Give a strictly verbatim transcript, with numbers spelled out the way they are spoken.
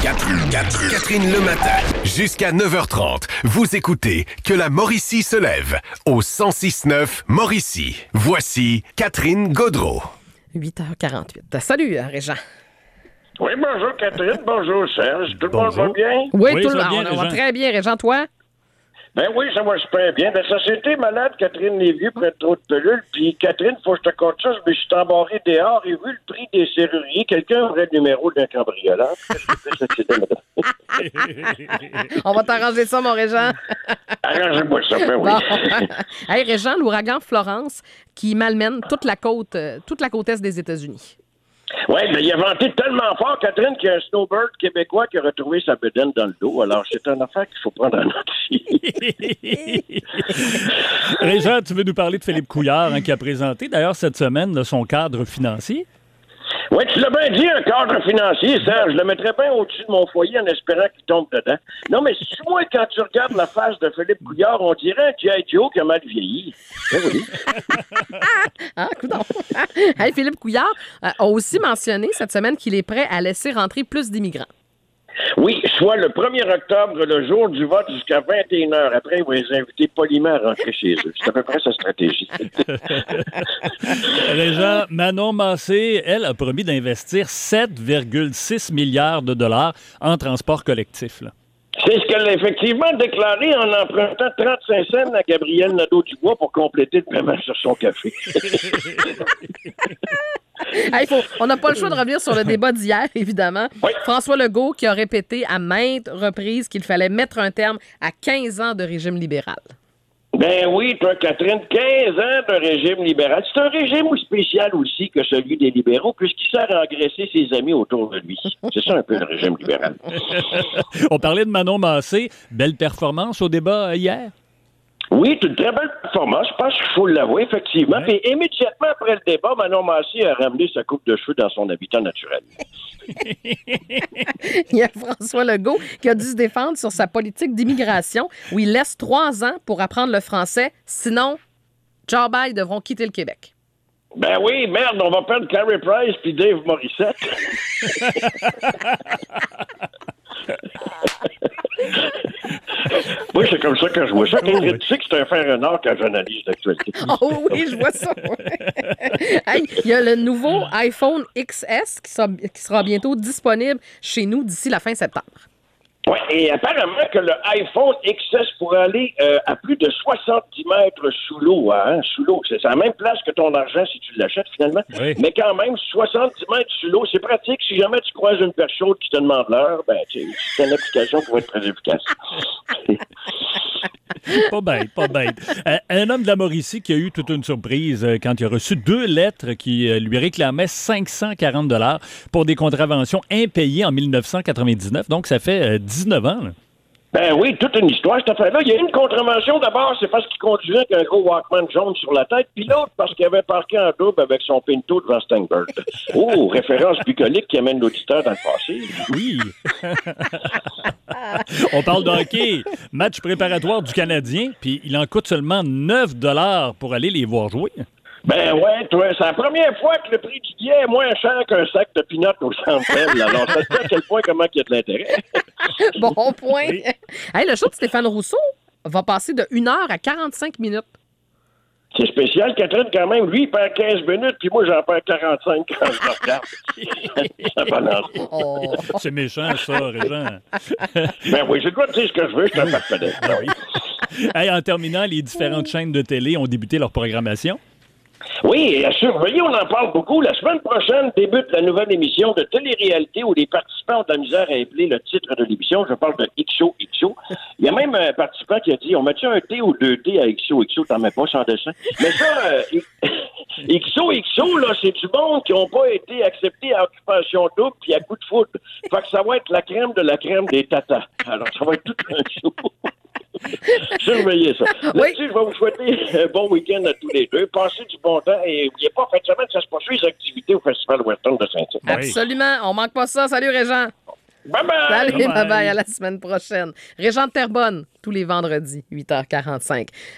Catherine, Catherine, Catherine le matin. Jusqu'à neuf heures trente, vous écoutez Que la Mauricie se lève au cent six neuf Mauricie. Voici Catherine Gaudreau. huit heures quarante-huit. Salut, Régent. Oui, bonjour Catherine, bonjour Serge. Tout le monde va bien? Oui, Oui, tout ça le va bien, monde. On va Régent. très bien, Régent. Toi? Ben oui, ça va super bien. La société est malade, Catherine Lévieux prend trop de pelules. Puis Catherine, faut que je te compte ça, je me suis embarré dehors et vu le prix des serruriers, quelqu'un aurait le numéro d'un cambrioleur. On va t'arranger ça, mon Régent. Arrangez-moi ça, ben oui. Bon. Hey, Régent, l'ouragan Florence qui malmène toute la côte, euh, toute la côte est des États-Unis. Oui, mais il a vanté tellement fort, Catherine, qu'il y a un snowbird québécois qui a retrouvé sa bedaine dans le dos. Alors, c'est une affaire qu'il faut prendre en note ici. Régent, tu veux nous parler de Philippe Couillard, hein, qui a présenté d'ailleurs cette semaine là, son cadre financier? Oui, tu l'as bien dit, un cadre financier, Serge. Je le mettrais bien au-dessus de mon foyer en espérant qu'il tombe dedans. Non, mais si moi, quand tu regardes la face de Philippe Couillard, on dirait un G I. Joe qui a mal vieilli. Ben oui. Ah, coudonc. Hey, Philippe Couillard euh, a aussi mentionné cette semaine qu'il est prêt à laisser rentrer plus d'immigrants. Oui, soit le premier octobre, le jour du vote, jusqu'à vingt et une heures. Après, il va les inviter poliment à rentrer chez eux. C'est à peu près sa stratégie. Régent, Manon Massé, elle, a promis d'investir sept virgule six milliards de dollars en transport collectif. Là. C'est ce qu'elle a effectivement déclaré en empruntant trente-cinq cents à Gabriel Nadeau-Dubois pour compléter le paiement sur son café. Hey, faut, on n'a pas le choix de revenir sur le débat d'hier, évidemment. Oui. François Legault qui a répété à maintes reprises qu'il fallait mettre un terme à quinze ans de régime libéral. Ben oui, toi, Catherine, quinze ans de régime libéral. C'est un régime spécial aussi que celui des libéraux, puisqu'il sert à engraisser ses amis autour de lui. C'est ça un peu le régime libéral. On parlait de Manon Massé. Belle performance au débat euh, hier? Oui, c'est une très belle performance. Je pense qu'il faut l'avouer, effectivement. Ouais. Puis immédiatement après le débat, Manon Massé a ramené sa coupe de cheveux dans son habitat naturel. Il y a François Legault qui a dû se défendre sur sa politique d'immigration où il laisse trois ans pour apprendre le français. Sinon, Joe Biden devront quitter le Québec. Ben oui, merde, on va perdre Carey Price puis Dave Morissette. Oui, c'est comme ça que je vois ça. Oh, oui. Tu sais que c'est un fer renard quand j'analyse l'actualité. Oh oui, je vois ça. Hey, il y a le nouveau iPhone X S qui sera, qui sera bientôt disponible chez nous d'ici la fin septembre. Oui, et apparemment que le iPhone X S pourrait aller euh, à plus de soixante-dix mètres sous l'eau. Hein, sous l'eau. C'est à la même place que ton argent si tu l'achètes finalement. Oui. Mais quand même, soixante-dix mètres sous l'eau, c'est pratique. Si jamais tu croises une perche chaude qui te demande l'heure, ben, tu- c'est une application pour être très efficace. Pas bête, pas bête. Euh, un homme de la Mauricie qui a eu toute une surprise euh, quand il a reçu deux lettres qui euh, lui réclamaient cinq cent quarante dollars pour des contraventions impayées en dix-neuf cent quatre-vingt-dix-neuf. Donc, ça fait euh, dix-neuf ans. Là. Ben oui, toute une histoire, cette affaire-là. Il y a une contravention, d'abord, c'est parce qu'il conduisait avec un gros Walkman jaune sur la tête, puis l'autre, parce qu'il avait parqué en double avec son Pinto devant Steinberg. Oh, référence bucolique qui amène l'auditeur dans le passé. Oui. On parle de hockey. Match préparatoire du Canadien, puis il en coûte seulement neuf dollars pour aller les voir jouer. Ben ouais, toi, c'est la première fois que le prix du billet est moins cher qu'un sac de peanuts au Centre Bell. Alors, ça te dit à quel point comment il y a de l'intérêt. Bon point. Oui. Hey, le show de Stéphane Rousseau va passer de une heure à quarante-cinq minutes. C'est spécial, Catherine, quand même. Lui, il perd quinze minutes, puis moi, j'en perds quarante-cinq quand je le regarde. Ça balance pas. Oh. C'est méchant, ça, Régent. Ben oui, j'ai le droit de dire ce que je veux, je suis un parfait. Ben oui. Hey, en terminant, les différentes chaînes de télé ont débuté leur programmation. Oui, et à surveiller, on en parle beaucoup. La semaine prochaine débute la nouvelle émission de télé-réalité où les participants ont de la misère à épeler le titre de l'émission. Je parle de X O X O. Il y a même un participant qui a dit, on met-tu un T ou deux T à X O X O? T'en mets pas sans dessin. Mais ça, euh, X O X O, là, c'est du monde qui n'ont pas été acceptés à occupation double puis à coup de foot. Fait que ça va être la crème de la crème des tatas. Alors, ça va être tout un show. Surveillez ça. Oui. Là-dessus, je vais vous souhaiter un bon week-end à tous les deux. Passez du bon temps et n'oubliez pas, en fin de semaine, ça se poursuit les activités au Festival Western de Saint-Tite. Oui. Absolument. On manque pas ça. Salut, Régent. Bye-bye! Salut, Bye-bye. bye-bye. À la semaine prochaine. Régent de Terrebonne, tous les vendredis, huit heures quarante-cinq.